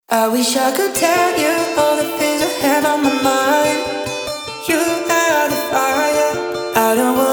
I wish I could tell you all the things I have on my mind. You are the fire. I don't want